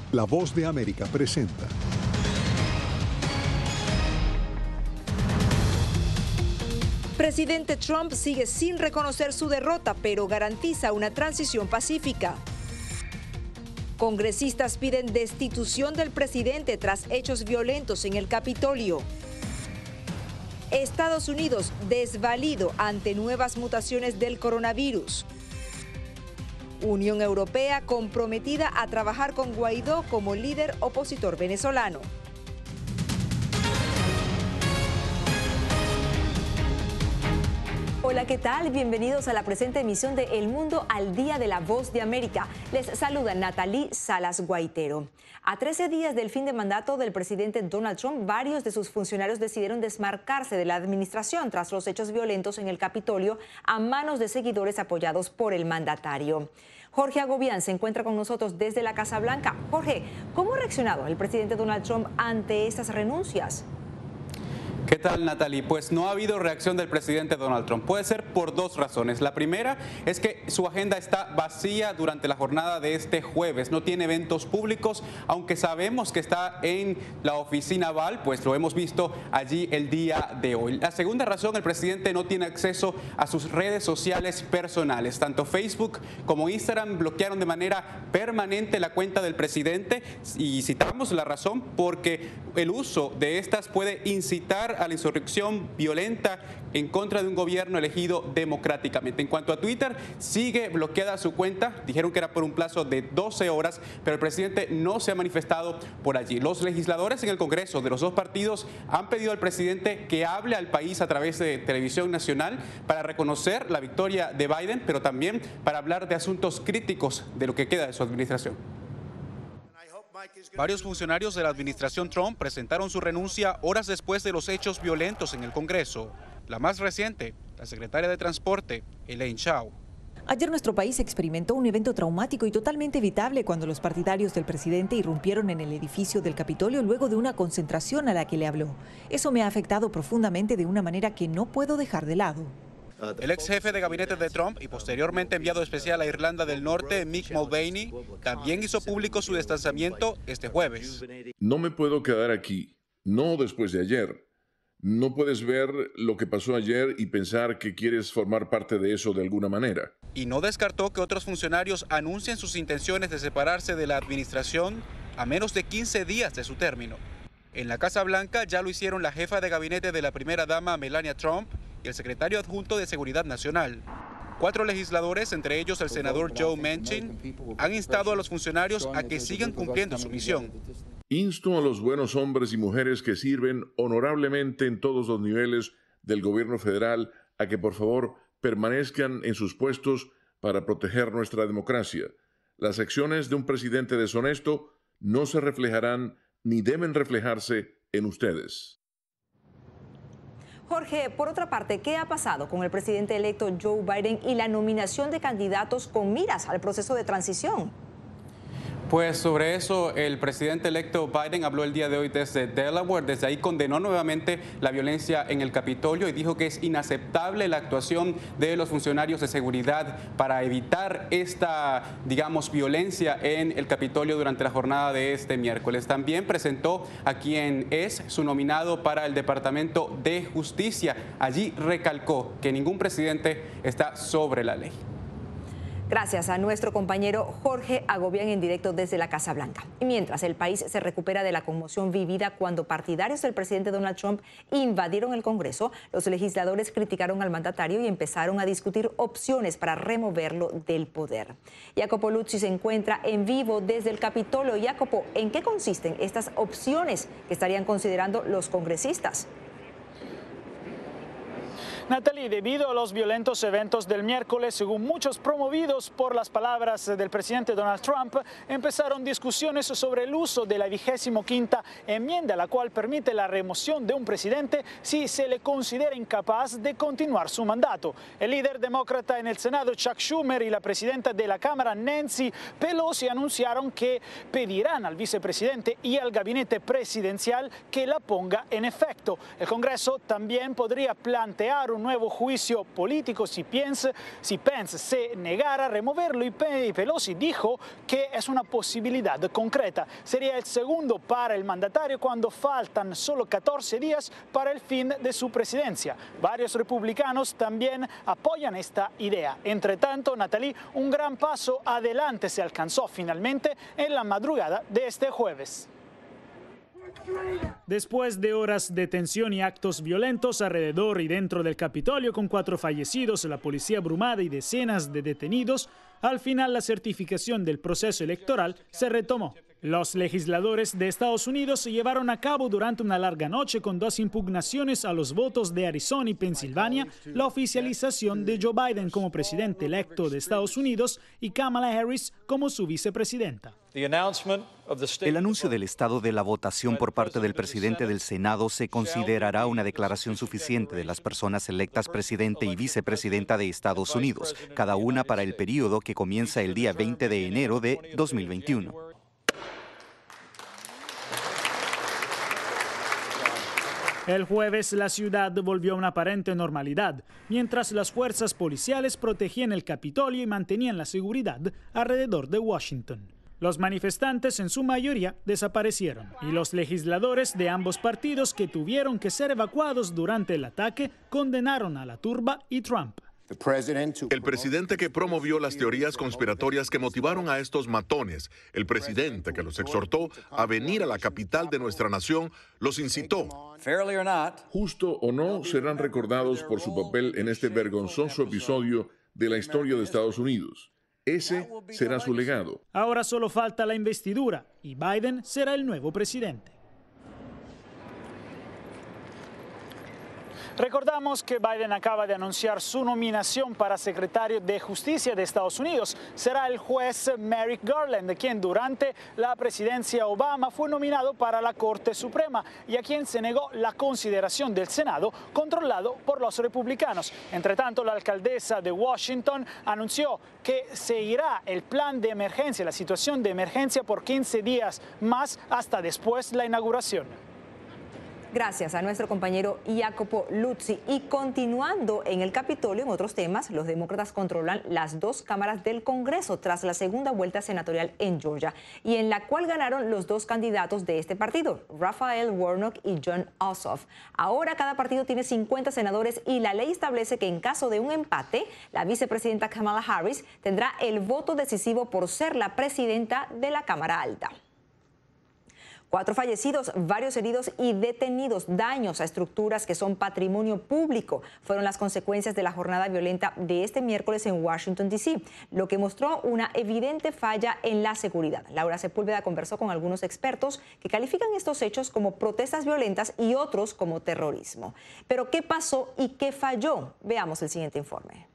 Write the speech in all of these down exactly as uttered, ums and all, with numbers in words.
La Voz de América presenta. Presidente Trump sigue sin reconocer su derrota, pero garantiza una transición pacífica. Congresistas piden destitución del presidente tras hechos violentos en el Capitolio. Estados Unidos desvalido ante nuevas mutaciones del coronavirus. Unión Europea comprometida a trabajar con Guaidó como líder opositor venezolano. Hola, ¿qué tal? Bienvenidos a la presente emisión de El Mundo al Día de la Voz de América. Les saluda Natalie Salas Guaitero. A trece días del fin de mandato del presidente Donald Trump, varios de sus funcionarios decidieron desmarcarse de la administración tras los hechos violentos en el Capitolio a manos de seguidores apoyados por el mandatario. Jorge Agobián se encuentra con nosotros desde la Casa Blanca. Jorge, ¿cómo ha reaccionado el presidente Donald Trump ante estas renuncias? ¿Qué tal, Natalie? Pues no ha habido reacción del presidente Donald Trump. Puede ser por dos razones. La primera es que su agenda está vacía durante la jornada de este jueves. No tiene eventos públicos, aunque sabemos que está en la oficina Oval, pues lo hemos visto allí el día de hoy. La segunda razón, el presidente no tiene acceso a sus redes sociales personales. Tanto Facebook como Instagram bloquearon de manera permanente la cuenta del presidente y citamos la razón porque el uso de estas puede incitar a la insurrección violenta en contra de un gobierno elegido democráticamente. En cuanto a Twitter, sigue bloqueada su cuenta. Dijeron que era por un plazo de doce horas, pero el presidente no se ha manifestado por allí. Los legisladores en el Congreso de los dos partidos han pedido al presidente que hable al país a través de televisión nacional para reconocer la victoria de Biden, pero también para hablar de asuntos críticos de lo que queda de su administración. Varios funcionarios de la administración Trump presentaron su renuncia horas después de los hechos violentos en el Congreso. La más reciente, la secretaria de Transporte, Elaine Chao. Ayer nuestro país experimentó un evento traumático y totalmente evitable cuando los partidarios del presidente irrumpieron en el edificio del Capitolio luego de una concentración a la que le habló. Eso me ha afectado profundamente de una manera que no puedo dejar de lado. El ex jefe de gabinete de Trump y posteriormente enviado especial a Irlanda del Norte, Mick Mulvaney, también hizo público su distanciamiento este jueves. No me puedo quedar aquí, no después de ayer. No puedes ver lo que pasó ayer y pensar que quieres formar parte de eso de alguna manera. Y no descartó que otros funcionarios anuncien sus intenciones de separarse de la administración a menos de quince días de su término. En la Casa Blanca ya lo hicieron la jefa de gabinete de la primera dama, Melania Trump, y el secretario adjunto de Seguridad Nacional. Cuatro legisladores, entre ellos el senador Joe Manchin, han instado a los funcionarios a que sigan cumpliendo su misión. Insto a los buenos hombres y mujeres que sirven honorablemente en todos los niveles del gobierno federal a que por favor permanezcan en sus puestos para proteger nuestra democracia. Las acciones de un presidente deshonesto no se reflejarán ni deben reflejarse en ustedes. Jorge, por otra parte, ¿qué ha pasado con el presidente electo Joe Biden y la nominación de candidatos con miras al proceso de transición? Pues sobre eso, el presidente electo Biden habló el día de hoy desde Delaware. Desde ahí condenó nuevamente la violencia en el Capitolio y dijo que es inaceptable la actuación de los funcionarios de seguridad para evitar esta, digamos, violencia en el Capitolio durante la jornada de este miércoles. También presentó a quien es su nominado para el Departamento de Justicia. Allí recalcó que ningún presidente está sobre la ley. Gracias a nuestro compañero Jorge Agobián en directo desde la Casa Blanca. Y mientras el país se recupera de la conmoción vivida cuando partidarios del presidente Donald Trump invadieron el Congreso, los legisladores criticaron al mandatario y empezaron a discutir opciones para removerlo del poder. Jacopo Luzzi se encuentra en vivo desde el Capitolio. Jacopo, ¿en qué consisten estas opciones que estarían considerando los congresistas? Natalie, debido a los violentos eventos del miércoles, según muchos promovidos por las palabras del presidente Donald Trump, empezaron discusiones sobre el uso de la vigésimo quinta enmienda, la cual permite la remoción de un presidente si se le considera incapaz de continuar su mandato. El líder demócrata en el Senado, Chuck Schumer, y la presidenta de la Cámara, Nancy Pelosi, anunciaron que pedirán al vicepresidente y al gabinete presidencial que la ponga en efecto. El Congreso también podría plantear un un nuevo juicio político si Pence, si Pence se negara a removerlo, y Pelosi dijo que es una posibilidad concreta. Sería el segundo para el mandatario cuando faltan solo catorce días para el fin de su presidencia. Varios republicanos también apoyan esta idea. Entre tanto, Natalie, un gran paso adelante se alcanzó finalmente en la madrugada de este jueves. Después de horas de tensión y actos violentos alrededor y dentro del Capitolio, con cuatro fallecidos, la policía abrumada y decenas de detenidos, al final la certificación del proceso electoral se retomó. Los legisladores de Estados Unidos llevaron a cabo durante una larga noche con dos impugnaciones a los votos de Arizona y Pensilvania la oficialización de Joe Biden como presidente electo de Estados Unidos y Kamala Harris como su vicepresidenta. El anuncio del estado de la votación por parte del presidente del Senado se considerará una declaración suficiente de las personas electas presidente y vicepresidenta de Estados Unidos, cada una para el periodo que comienza el día veinte de enero de dos mil veintiuno. El jueves la ciudad volvió a una aparente normalidad, mientras las fuerzas policiales protegían el Capitolio y mantenían la seguridad alrededor de Washington. Los manifestantes en su mayoría desaparecieron y los legisladores de ambos partidos que tuvieron que ser evacuados durante el ataque condenaron a la turba y Trump. El presidente que promovió las teorías conspiratorias que motivaron a estos matones, el presidente que los exhortó a venir a la capital de nuestra nación, los incitó. Justo o no, serán recordados por su papel en este vergonzoso episodio de la historia de Estados Unidos. Ese será su legado. Ahora solo falta la investidura y Biden será el nuevo presidente. Recordamos que Biden acaba de anunciar su nominación para secretario de Justicia de Estados Unidos. Será el juez Merrick Garland, quien durante la presidencia Obama fue nominado para la Corte Suprema y a quien se negó la consideración del Senado, controlado por los republicanos. Entre tanto, la alcaldesa de Washington anunció que seguirá el plan de emergencia, la situación de emergencia por quince días más hasta después de la inauguración. Gracias a nuestro compañero Jacopo Luzzi. Y continuando en el Capitolio, en otros temas, los demócratas controlan las dos cámaras del Congreso tras la segunda vuelta senatorial en Georgia, y en la cual ganaron los dos candidatos de este partido, Raphael Warnock y Jon Ossoff. Ahora cada partido tiene cincuenta senadores y la ley establece que en caso de un empate, la vicepresidenta Kamala Harris tendrá el voto decisivo por ser la presidenta de la Cámara Alta. Cuatro fallecidos, varios heridos y detenidos, daños a estructuras que son patrimonio público fueron las consecuencias de la jornada violenta de este miércoles en Washington, D C, lo que mostró una evidente falla en la seguridad. Laura Sepúlveda conversó con algunos expertos que califican estos hechos como protestas violentas y otros como terrorismo. Pero ¿qué pasó y qué falló? Veamos el siguiente informe.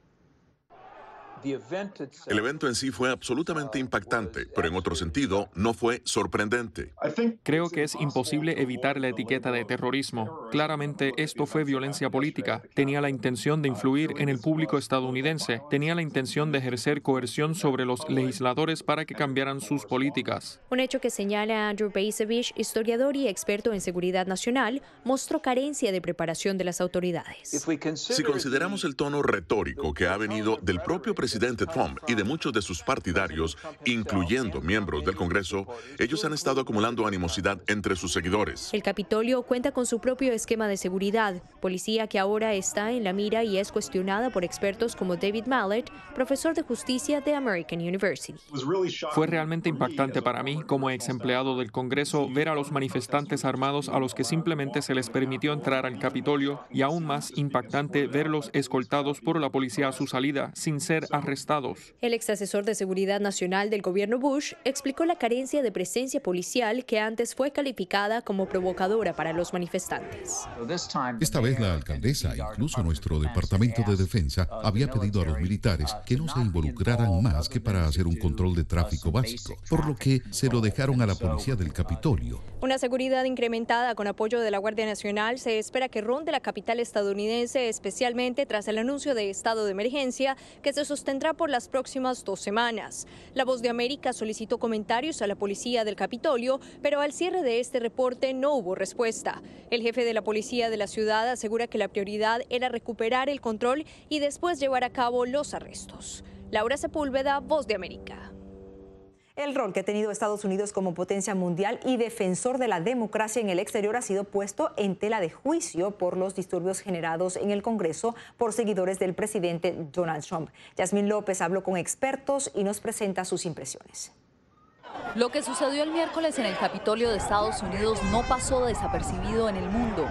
El evento en sí fue absolutamente impactante, pero en otro sentido no fue sorprendente. Creo que es imposible evitar la etiqueta de terrorismo. Claramente esto fue violencia política. Tenía la intención de influir en el público estadounidense. Tenía la intención de ejercer coerción sobre los legisladores para que cambiaran sus políticas. Un hecho que señala Andrew Bacevich, historiador y experto en seguridad nacional, mostró carencia de preparación de las autoridades. Si consideramos el tono retórico que ha venido del propio presidente presidente Trump y de muchos de sus partidarios, incluyendo miembros del Congreso, ellos han estado acumulando animosidad entre sus seguidores. El Capitolio cuenta con su propio esquema de seguridad, policía que ahora está en la mira y es cuestionada por expertos como David Mallet, profesor de justicia de American University. Fue realmente impactante para mí, como ex empleado del Congreso, ver a los manifestantes armados a los que simplemente se les permitió entrar al Capitolio, y aún más impactante verlos escoltados por la policía a su salida sin ser arrestados. El ex asesor de seguridad nacional del gobierno Bush explicó la carencia de presencia policial que antes fue calificada como provocadora para los manifestantes. Esta vez la alcaldesa, incluso nuestro Departamento de Defensa, había pedido a los militares que no se involucraran más que para hacer un control de tráfico básico, por lo que se lo dejaron a la policía del Capitolio. Una seguridad incrementada con apoyo de la Guardia Nacional se espera que ronde la capital estadounidense, especialmente tras el anuncio de estado de emergencia que se sustenta tendrá por las próximas dos semanas. La Voz de América solicitó comentarios a la policía del Capitolio, pero al cierre de este reporte no hubo respuesta. El jefe de la policía de la ciudad asegura que la prioridad era recuperar el control y después llevar a cabo los arrestos. Laura Sepúlveda, Voz de América. El rol que ha tenido Estados Unidos como potencia mundial y defensor de la democracia en el exterior ha sido puesto en tela de juicio por los disturbios generados en el Congreso por seguidores del presidente Donald Trump. Yasmín López habló con expertos y nos presenta sus impresiones. Lo que sucedió el miércoles en el Capitolio de Estados Unidos no pasó desapercibido en el mundo.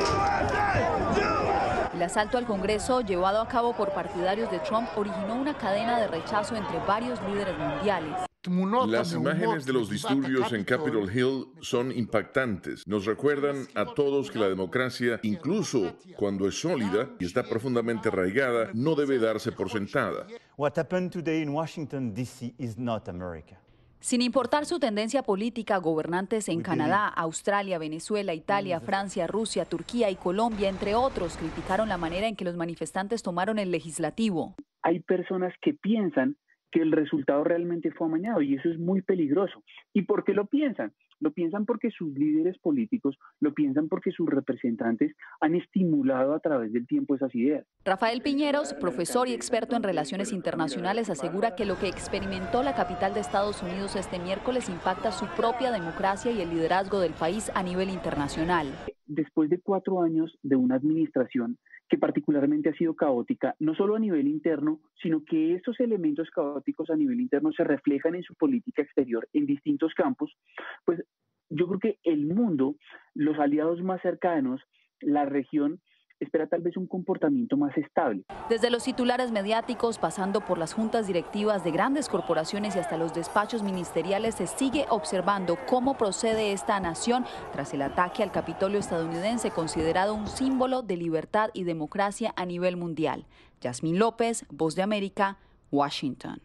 El asalto al Congreso, llevado a cabo por partidarios de Trump, originó una cadena de rechazo entre varios líderes mundiales. Las imágenes de los disturbios en Capitol Hill son impactantes. Nos recuerdan a todos que la democracia, incluso cuando es sólida y está profundamente arraigada, no debe darse por sentada. What happened today in Washington, D C is not America. Sin importar su tendencia política, gobernantes en Canadá, Australia, Venezuela, Italia, Francia, Rusia, Turquía y Colombia, entre otros, criticaron la manera en que los manifestantes tomaron el legislativo. Hay personas que piensan que el resultado realmente fue amañado y eso es muy peligroso. ¿Y por qué lo piensan? Lo piensan porque sus líderes políticos, lo piensan porque sus representantes han estimulado a través del tiempo esas ideas. Rafael Piñeros, profesor y experto en relaciones internacionales, asegura que lo que experimentó la capital de Estados Unidos este miércoles impacta su propia democracia y el liderazgo del país a nivel internacional. Después de cuatro años de una administración que particularmente ha sido caótica, no solo a nivel interno, sino que estos elementos caóticos a nivel interno se reflejan en su política exterior en distintos campos, pues yo creo que el mundo, los aliados más cercanos, la región, espera tal vez un comportamiento más estable. Desde los titulares mediáticos, pasando por las juntas directivas de grandes corporaciones y hasta los despachos ministeriales, se sigue observando cómo procede esta nación tras el ataque al Capitolio estadounidense, considerado un símbolo de libertad y democracia a nivel mundial. Yasmín López, Voz de América, Washington.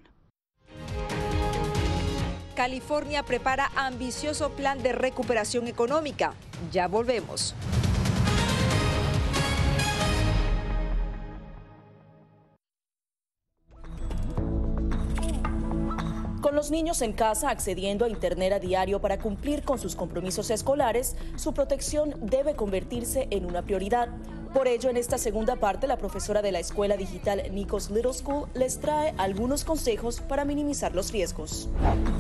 California prepara ambicioso plan de recuperación económica. Ya volvemos. Con los niños en casa accediendo a Internet a diario para cumplir con sus compromisos escolares, su protección debe convertirse en una prioridad. Por ello, en esta segunda parte, la profesora de la escuela digital Nikos Little School les trae algunos consejos para minimizar los riesgos.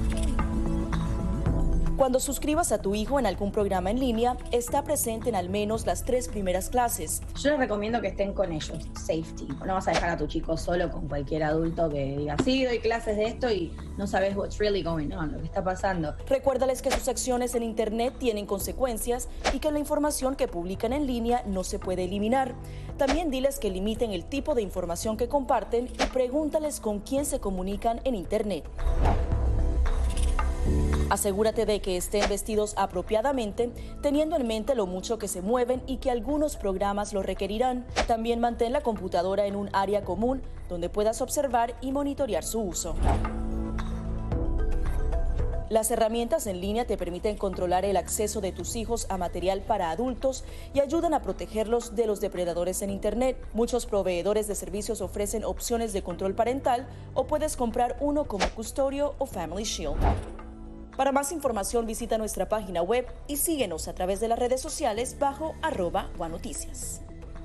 Cuando suscribas a tu hijo en algún programa en línea, está presente en al menos las tres primeras clases. Yo les recomiendo que estén con ellos, safety. No vas a dejar a tu chico solo con cualquier adulto que diga, sí, doy clases de esto y no sabes what's really going on, lo que está pasando. Recuérdales que sus acciones en Internet tienen consecuencias y que la información que publican en línea no se puede eliminar. También diles que limiten el tipo de información que comparten y pregúntales con quién se comunican en Internet. Asegúrate de que estén vestidos apropiadamente, teniendo en mente lo mucho que se mueven y que algunos programas lo requerirán. También mantén la computadora en un área común donde puedas observar y monitorear su uso. Las herramientas en línea te permiten controlar el acceso de tus hijos a material para adultos y ayudan a protegerlos de los depredadores en Internet. Muchos proveedores de servicios ofrecen opciones de control parental o puedes comprar uno como Custodio o Family Shield. Para más información visita nuestra página web y síguenos a través de las redes sociales bajo arroba guanoticias.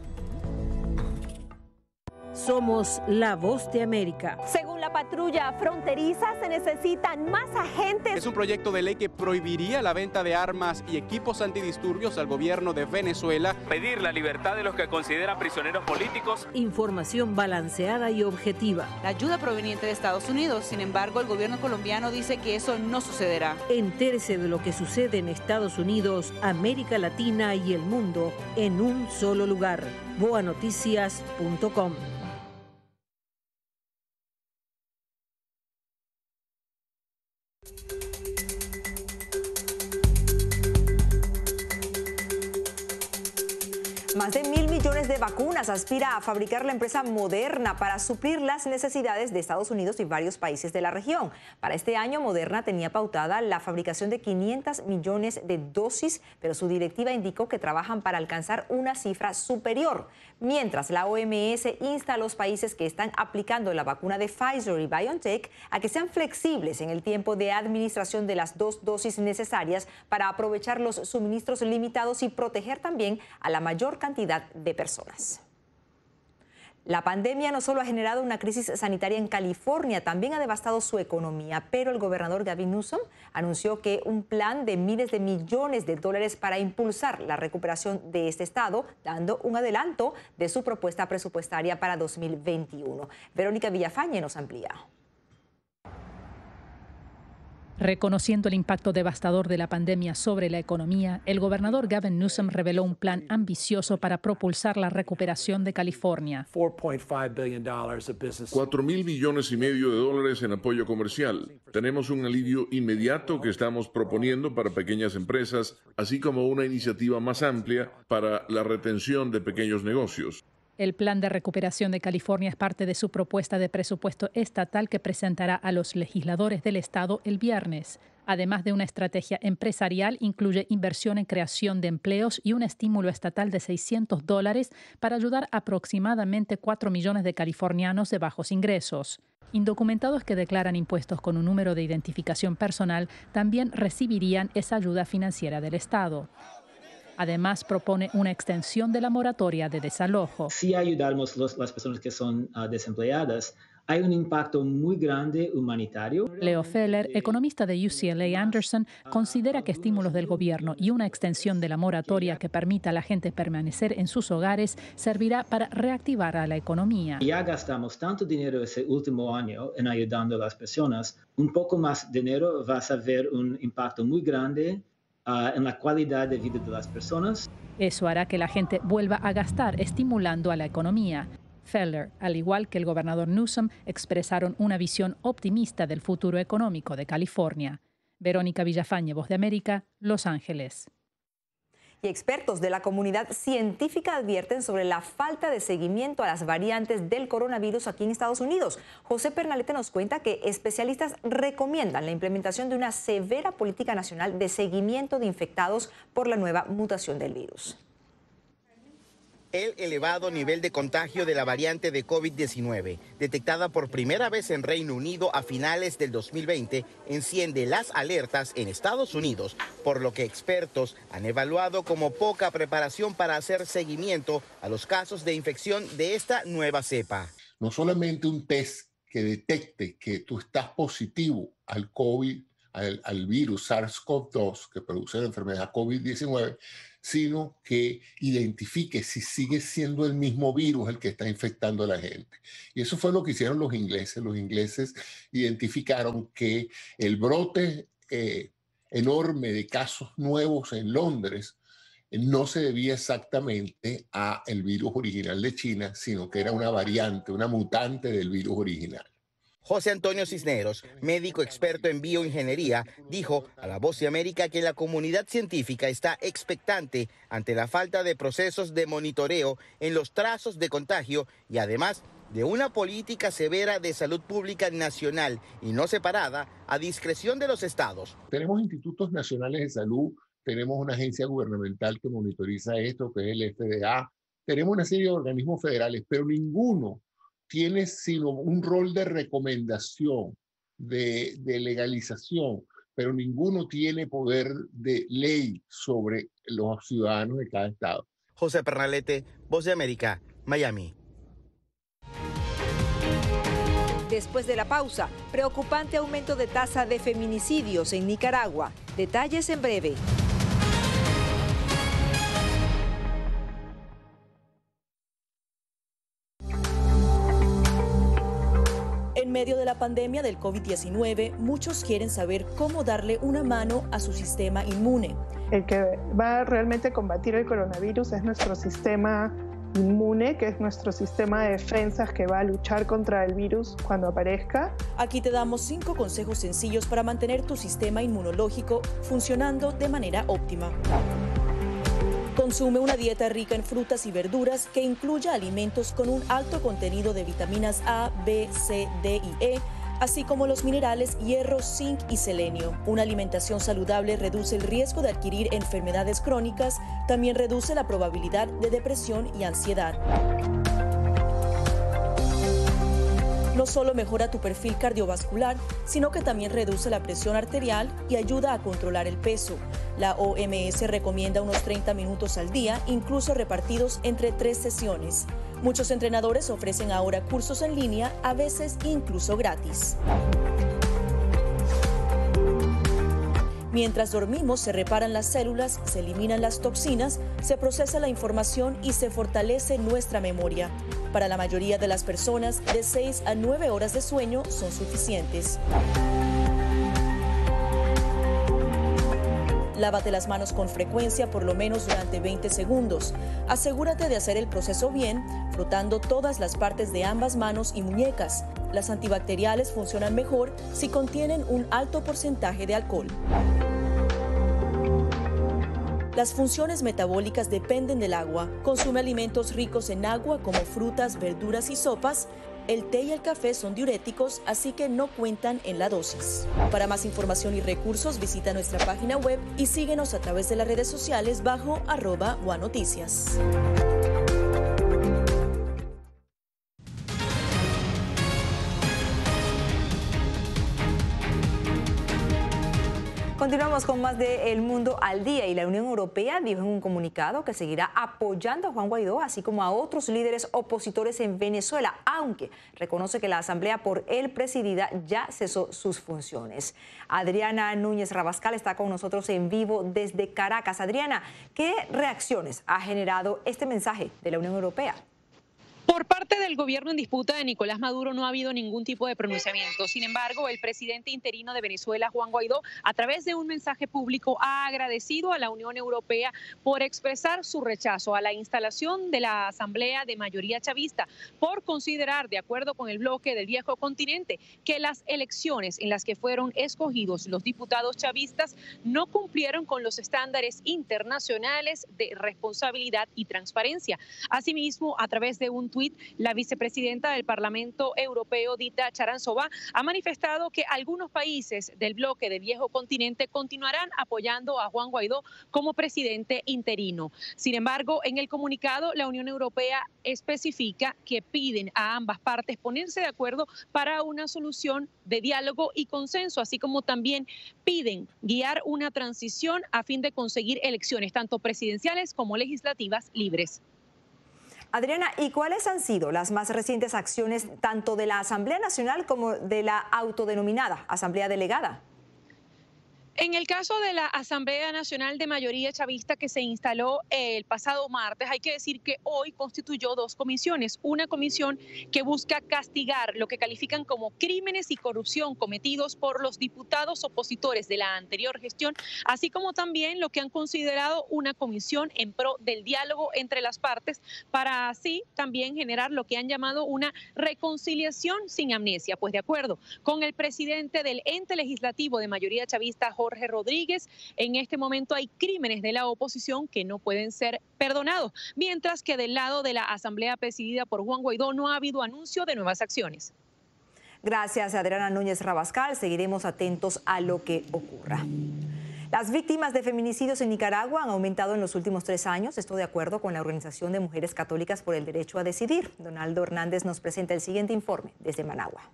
Somos la Voz de América. Según la patrulla fronteriza, se necesitan más agentes. Es un proyecto de ley que prohibiría la venta de armas y equipos antidisturbios al gobierno de Venezuela. Pedir la libertad de los que considera prisioneros políticos. Información balanceada y objetiva. La ayuda proveniente de Estados Unidos. Sin embargo, el gobierno colombiano dice que eso no sucederá. Entérese de lo que sucede en Estados Unidos, América Latina y el mundo en un solo lugar. boa noticias punto com. Más de mil millones de vacunas aspira a fabricar la empresa Moderna para suplir las necesidades de Estados Unidos y varios países de la región. Para este año, Moderna tenía pautada la fabricación de quinientos millones de dosis, pero su directiva indicó que trabajan para alcanzar una cifra superior. Mientras, la O M S insta a los países que están aplicando la vacuna de Pfizer y BioNTech a que sean flexibles en el tiempo de administración de las dos dosis necesarias para aprovechar los suministros limitados y proteger también a la mayor cantidad de personas. La pandemia no solo ha generado una crisis sanitaria en California, también ha devastado su economía, pero el gobernador Gavin Newsom anunció que un plan de miles de millones de dólares para impulsar la recuperación de este estado, dando un adelanto de su propuesta presupuestaria para dos mil veintiuno. Verónica Villafañe nos amplía. Reconociendo el impacto devastador de la pandemia sobre la economía, el gobernador Gavin Newsom reveló un plan ambicioso para propulsar la recuperación de California. Cuatro mil millones y medio de dólares en apoyo comercial. Tenemos un alivio inmediato que estamos proponiendo para pequeñas empresas, así como una iniciativa más amplia para la retención de pequeños negocios. El plan de recuperación de California es parte de su propuesta de presupuesto estatal que presentará a los legisladores del estado el viernes. Además de una estrategia empresarial, incluye inversión en creación de empleos y un estímulo estatal de seiscientos dólares para ayudar a aproximadamente cuatro millones de californianos de bajos ingresos. Indocumentados que declaran impuestos con un número de identificación personal también recibirían esa ayuda financiera del estado. Además, propone una extensión de la moratoria de desalojo. Si ayudamos a las personas que son uh, desempleadas, hay un impacto muy grande humanitario. Leo Feller, economista de U C L A Anderson, considera que estímulos del gobierno y una extensión de la moratoria que permita a la gente permanecer en sus hogares servirá para reactivar a la economía. Ya gastamos tanto dinero ese último año en ayudando a las personas. Un poco más dinero vas a ver un impacto muy grande Uh, en la calidad de vida de las personas. Eso hará que la gente vuelva a gastar, estimulando a la economía. Feller, al igual que el gobernador Newsom, expresaron una visión optimista del futuro económico de California. Verónica Villafañe, Voz de América, Los Ángeles. Y expertos de la comunidad científica advierten sobre la falta de seguimiento a las variantes del coronavirus aquí en Estados Unidos. José Pernalete nos cuenta que especialistas recomiendan la implementación de una severa política nacional de seguimiento de infectados por la nueva mutación del virus. El elevado nivel de contagio de la variante de COVID diecinueve, detectada por primera vez en Reino Unido a finales del dos mil veinte, enciende las alertas en Estados Unidos, por lo que expertos han evaluado como poca preparación para hacer seguimiento a los casos de infección de esta nueva cepa. No solamente un test que detecte que tú estás positivo al COVID, al, al virus SARS CoV dos que produce la enfermedad COVID diecinueve, sino que identifique si sigue siendo el mismo virus el que está infectando a la gente. Y eso fue lo que hicieron los ingleses. Los ingleses identificaron que el brote eh, enorme de casos nuevos en Londres eh, no se debía exactamente al virus original de China, sino que era una variante, una mutante del virus original. José Antonio Cisneros, médico experto en bioingeniería, dijo a La Voz de América que la comunidad científica está expectante ante la falta de procesos de monitoreo en los trazos de contagio y además de una política severa de salud pública nacional y no separada a discreción de los estados. Tenemos institutos nacionales de salud, tenemos una agencia gubernamental que monitoriza esto, que es el F D A, tenemos una serie de organismos federales, pero ninguno tiene sino un rol de recomendación, de, de legalización, pero ninguno tiene poder de ley sobre los ciudadanos de cada estado. José Pernalete, Voz de América, Miami. Después de la pausa, preocupante aumento de tasa de feminicidios en Nicaragua. Detalles en breve. En medio de la pandemia del COVID diecinueve, muchos quieren saber cómo darle una mano a su sistema inmune. El que va a realmente combatir el coronavirus es nuestro sistema inmune, que es nuestro sistema de defensas que va a luchar contra el virus cuando aparezca. Aquí te damos cinco consejos sencillos para mantener tu sistema inmunológico funcionando de manera óptima. Consume una dieta rica en frutas y verduras que incluya alimentos con un alto contenido de vitaminas A, B, C, D y E, así como los minerales hierro, zinc y selenio. Una alimentación saludable reduce el riesgo de adquirir enfermedades crónicas, también reduce la probabilidad de depresión y ansiedad. No solo mejora tu perfil cardiovascular, sino que también reduce la presión arterial y ayuda a controlar el peso. La O M S recomienda unos treinta minutos al día, incluso repartidos entre tres sesiones. Muchos entrenadores ofrecen ahora cursos en línea, a veces incluso gratis. Mientras dormimos, se reparan las células, se eliminan las toxinas, se procesa la información y se fortalece nuestra memoria. Para la mayoría de las personas, de seis a nueve horas de sueño son suficientes. Lávate las manos con frecuencia, por lo menos durante veinte segundos. Asegúrate de hacer el proceso bien, frotando todas las partes de ambas manos y muñecas. Las antibacteriales funcionan mejor si contienen un alto porcentaje de alcohol. Las funciones metabólicas dependen del agua. Consume alimentos ricos en agua como frutas, verduras y sopas. El té y el café son diuréticos, así que no cuentan en la dosis. Para más información y recursos, visita nuestra página web y síguenos a través de las redes sociales bajo arroba One Noticias. Continuamos con más de El Mundo al Día y la Unión Europea dijo en un comunicado que seguirá apoyando a Juan Guaidó, así como a otros líderes opositores en Venezuela, aunque reconoce que la asamblea por él presidida ya cesó sus funciones. Adriana Núñez Rabascal está con nosotros en vivo desde Caracas. Adriana, ¿qué reacciones ha generado este mensaje de la Unión Europea? Por parte del gobierno en disputa de Nicolás Maduro no ha habido ningún tipo de pronunciamiento. Sin embargo, el presidente interino de Venezuela, Juan Guaidó, a través de un mensaje público ha agradecido a la Unión Europea por expresar su rechazo a la instalación de la Asamblea de Mayoría Chavista, por considerar, de acuerdo con el bloque del Viejo Continente, que las elecciones en las que fueron escogidos los diputados chavistas no cumplieron con los estándares internacionales de responsabilidad y transparencia. Asimismo, a través de un tuit, la vicepresidenta del Parlamento Europeo, Dita Charanzová, ha manifestado que algunos países del bloque del Viejo Continente continuarán apoyando a Juan Guaidó como presidente interino. Sin embargo, en el comunicado, la Unión Europea especifica que piden a ambas partes ponerse de acuerdo para una solución de diálogo y consenso, así como también piden guiar una transición a fin de conseguir elecciones tanto presidenciales como legislativas libres. Adriana, ¿y cuáles han sido las más recientes acciones tanto de la Asamblea Nacional como de la autodenominada Asamblea Delegada? En el caso de la Asamblea Nacional de Mayoría Chavista que se instaló el pasado martes, hay que decir que hoy constituyó dos comisiones. Una comisión que busca castigar lo que califican como crímenes y corrupción cometidos por los diputados opositores de la anterior gestión, así como también lo que han considerado una comisión en pro del diálogo entre las partes, para así también generar lo que han llamado una reconciliación sin amnesia. Pues de acuerdo con el presidente del ente legislativo de Mayoría Chavista, Jorge Rodríguez, en este momento hay crímenes de la oposición que no pueden ser perdonados, mientras que del lado de la Asamblea presidida por Juan Guaidó no ha habido anuncio de nuevas acciones. Gracias, Adriana Núñez Rabascal. Seguiremos atentos a lo que ocurra. Las víctimas de feminicidios en Nicaragua han aumentado en los últimos tres años, esto de acuerdo con la Organización de Mujeres Católicas por el Derecho a Decidir. Donaldo Hernández nos presenta el siguiente informe desde Managua.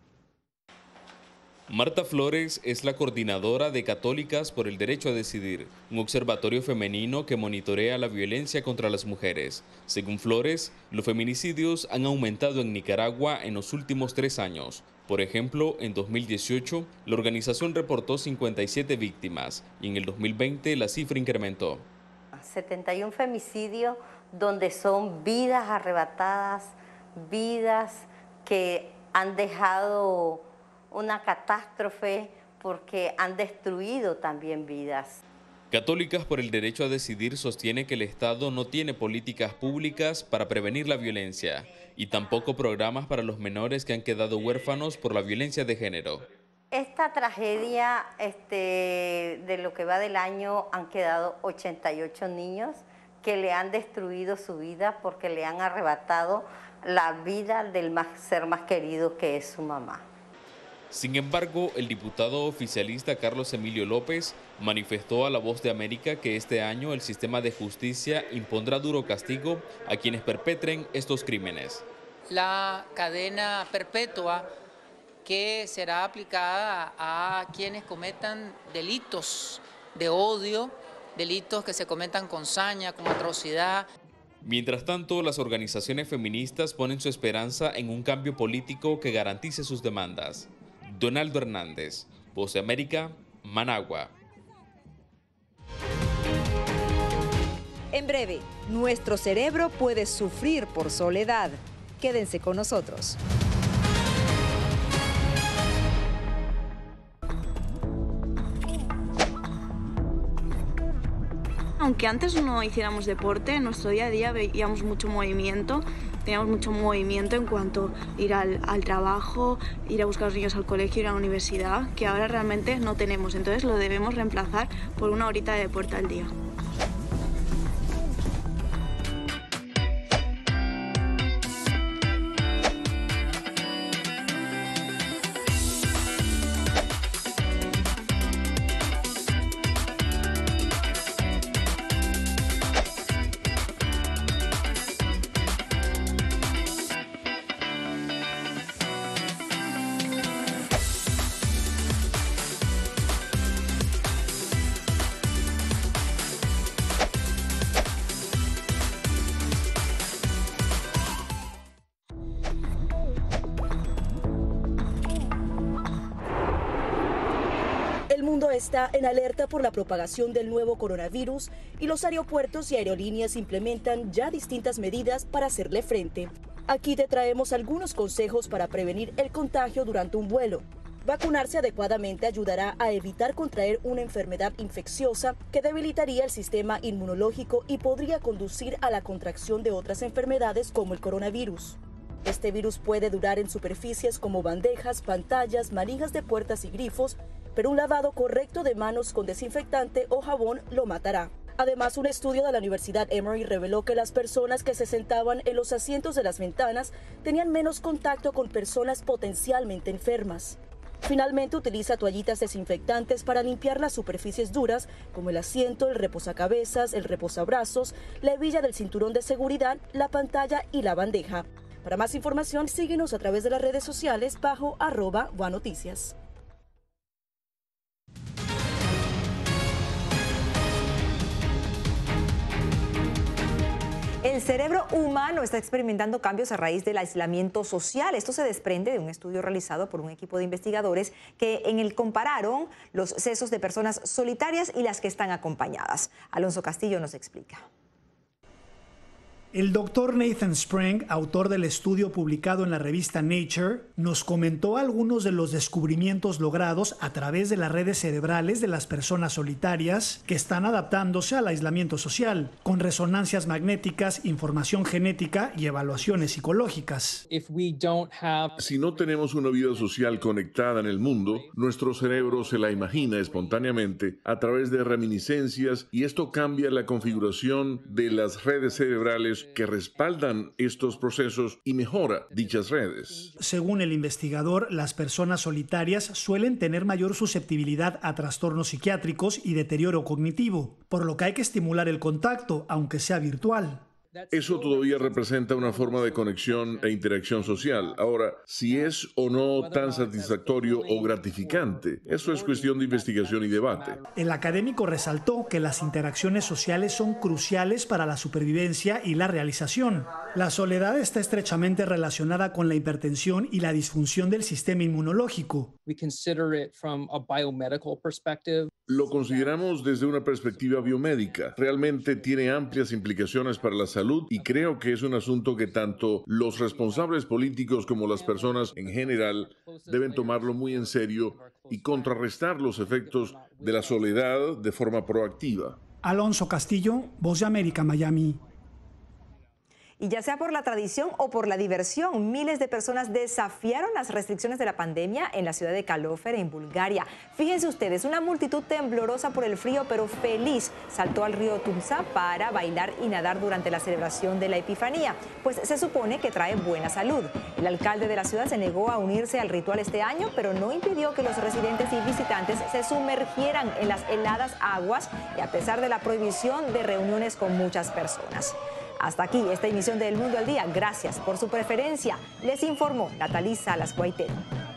Marta Flores es la coordinadora de Católicas por el Derecho a Decidir, un observatorio femenino que monitorea la violencia contra las mujeres. Según Flores, los feminicidios han aumentado en Nicaragua en los últimos tres años. Por ejemplo, en dos mil dieciocho, la organización reportó cincuenta y siete víctimas y en el dos mil veinte la cifra incrementó. setenta y un femicidios donde son vidas arrebatadas, vidas que han dejado una catástrofe porque han destruido también vidas. Católicas por el Derecho a Decidir sostiene que el Estado no tiene políticas públicas para prevenir la violencia y tampoco programas para los menores que han quedado huérfanos por la violencia de género. Esta tragedia, este, de lo que va del año, han quedado ochenta y ocho niños que le han destruido su vida porque le han arrebatado la vida del más, ser más querido que es su mamá. Sin embargo, el diputado oficialista Carlos Emilio López manifestó a La Voz de América que este año el sistema de justicia impondrá duro castigo a quienes perpetren estos crímenes. La cadena perpetua que será aplicada a quienes cometan delitos de odio, delitos que se cometan con saña, con atrocidad. Mientras tanto, las organizaciones feministas ponen su esperanza en un cambio político que garantice sus demandas. Donaldo Hernández, Voz de América, Managua. En breve, nuestro cerebro puede sufrir por soledad. Quédense con nosotros. Aunque antes no hiciéramos deporte, en nuestro día a día veíamos mucho movimiento, teníamos mucho movimiento en cuanto a ir al, al trabajo, ir a buscar a los niños al colegio, ir a la universidad, que ahora realmente no tenemos, entonces lo debemos reemplazar por una horita de deporte al día. El mundo está en alerta por la propagación del nuevo coronavirus y los aeropuertos y aerolíneas implementan ya distintas medidas para hacerle frente. Aquí te traemos algunos consejos para prevenir el contagio durante un vuelo. Vacunarse adecuadamente ayudará a evitar contraer una enfermedad infecciosa que debilitaría el sistema inmunológico y podría conducir a la contracción de otras enfermedades como el coronavirus. Este virus puede durar en superficies como bandejas, pantallas, manijas de puertas y grifos, pero un lavado correcto de manos con desinfectante o jabón lo matará. Además, un estudio de la Universidad Emory reveló que las personas que se sentaban en los asientos de las ventanas tenían menos contacto con personas potencialmente enfermas. Finalmente, utiliza toallitas desinfectantes para limpiar las superficies duras como el asiento, el reposacabezas, el reposabrazos, la hebilla del cinturón de seguridad, la pantalla y la bandeja. Para más información, síguenos a través de las redes sociales bajo arroba Guanoticias. El cerebro humano está experimentando cambios a raíz del aislamiento social. Esto se desprende de un estudio realizado por un equipo de investigadores que en el compararon los sesos de personas solitarias y las que están acompañadas. Alonso Castillo nos explica. El doctor Nathan Spring, autor del estudio publicado en la revista Nature, nos comentó algunos de los descubrimientos logrados a través de las redes cerebrales de las personas solitarias que están adaptándose al aislamiento social, con resonancias magnéticas, información genética y evaluaciones psicológicas. Si no tenemos una vida social conectada en el mundo, nuestro cerebro se la imagina espontáneamente a través de reminiscencias y esto cambia la configuración de las redes cerebrales que respaldan estos procesos y mejora dichas redes. Según el investigador, las personas solitarias suelen tener mayor susceptibilidad a trastornos psiquiátricos y deterioro cognitivo, por lo que hay que estimular el contacto, aunque sea virtual. Eso todavía representa una forma de conexión e interacción social. Ahora, si es o no tan satisfactorio o gratificante, eso es cuestión de investigación y debate. El académico resaltó que las interacciones sociales son cruciales para la supervivencia y la realización. La soledad está estrechamente relacionada con la hipertensión y la disfunción del sistema inmunológico. Lo consideramos desde una perspectiva biomédica. Realmente tiene amplias implicaciones para la salud y creo que es un asunto que tanto los responsables políticos como las personas en general deben tomarlo muy en serio y contrarrestar los efectos de la soledad de forma proactiva. Alonso Castillo, Voz de América, Miami. Y ya sea por la tradición o por la diversión, miles de personas desafiaron las restricciones de la pandemia en la ciudad de Kalofer, en Bulgaria. Fíjense ustedes, una multitud temblorosa por el frío, pero feliz, saltó al río Tumsa para bailar y nadar durante la celebración de la Epifanía, pues se supone que trae buena salud. El alcalde de la ciudad se negó a unirse al ritual este año, pero no impidió que los residentes y visitantes se sumergieran en las heladas aguas, y a pesar de la prohibición de reuniones con muchas personas. Hasta aquí esta emisión de El Mundo al Día. Gracias por su preferencia. Les informó Natalie Salas Guaitero.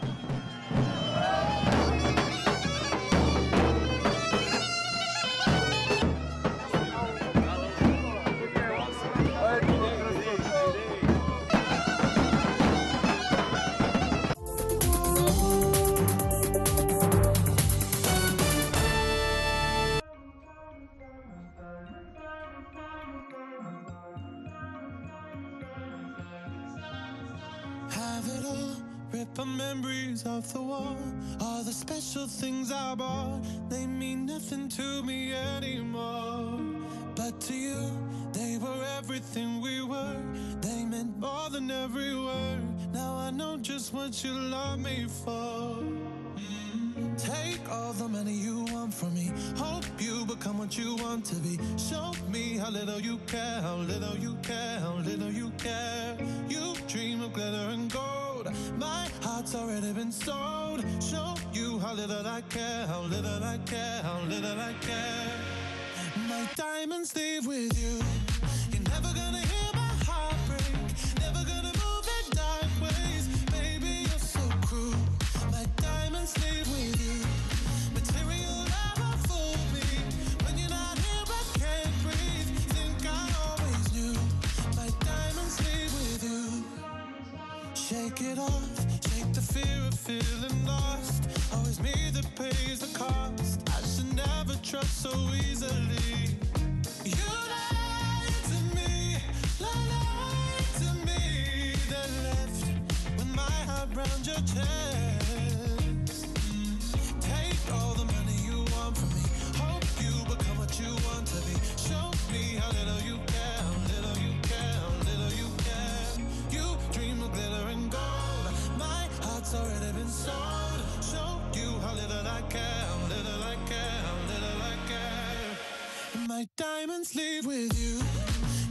Memories of the war, all the special things I bought, they mean nothing to me anymore. But to you, they were everything we were. They meant more than every word. Now I know just what you love me for. Mm. Take all the money you want from me. Hope you become what you want to be. Show me how little you care, how little you care, how little you care. You dream of glitter and gold. My heart's already been sold. Show you how little I care, how little I care, how little I care. My diamonds leave with you. You're never gonna hear my heart break. Never gonna move in dark ways. Baby, you're so cruel. My diamonds leave with you. Material never fooled me. When you're not here, I can't breathe. Think I always knew. My diamonds leave with you. Shake it off. Shake the fear of feeling lost. Always me that pays the cost. I should never trust so easily. You lied to me, lied to me. That left with my heart round your chest. Mm. Take all the money you want from me. Hope you become what you want to be. Show me how little you care, how little you care, how little you care. You dream of glitter and gold. My heart's already been sold. Show you how little I care, how little I care, how little I care. My diamonds leave with you.